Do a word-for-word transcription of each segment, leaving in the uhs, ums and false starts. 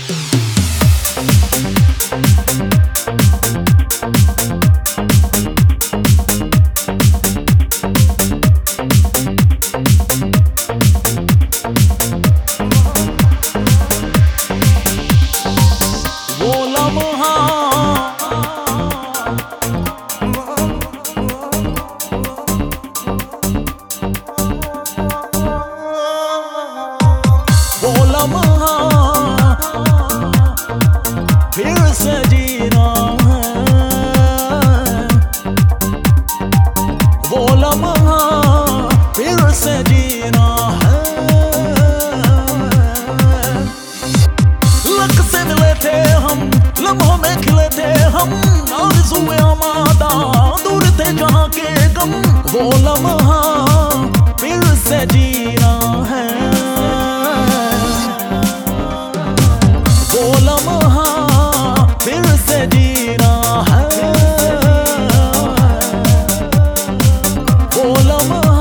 फिर से जीना है वो लम्हा, फिर से जीना है। लक से मिले थे हम, लम्हों में खिले थे हम, आरज़ुए आमादा दूर थे जहाँ के गम। वो लम्हा फिर से जीना है, वो लम्हा फिर से जीना है, वो लम्हा।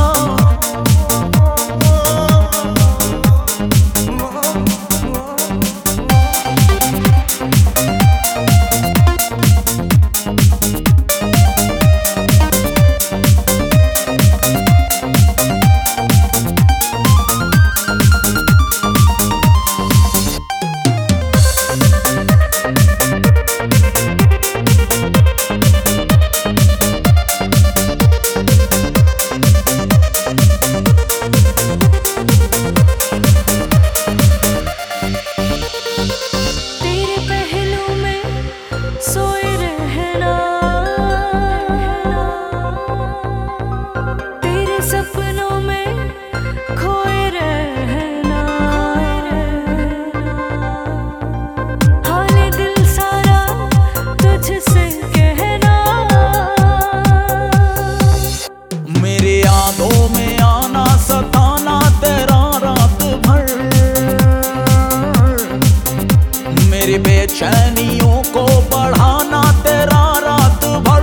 मेरी बेचैनियों को बढ़ाना तेरा रात भर।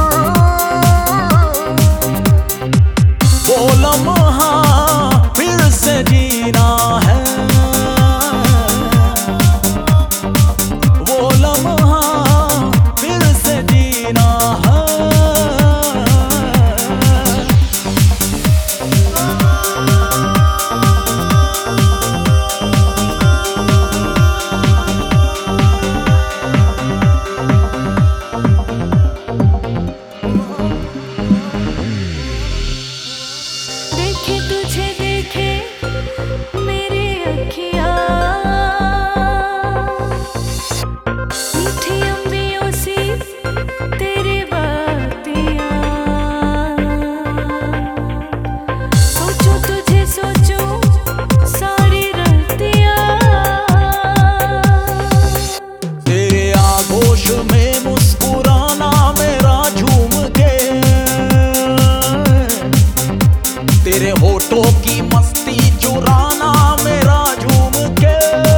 वो लम्हा फिर से जीना है, वो लम्हा फिर से जीना है। तेरे होठों की मस्ती चुराना मेरा झूम के।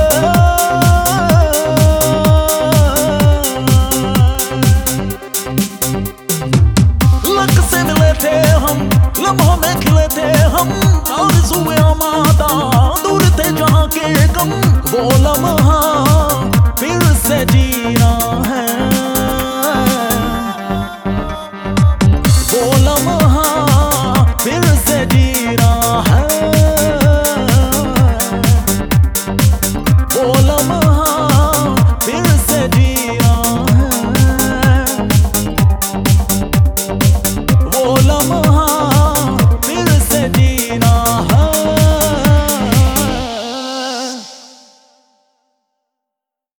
लक से मिले थे हम, लम्हों में खिले थे हम, आरज़ुए आमादा दूर थे जहाँ के गम। वो लम्हा फिर से जीना है, वो लम्हा फिर से जीना है, वो लम्हा।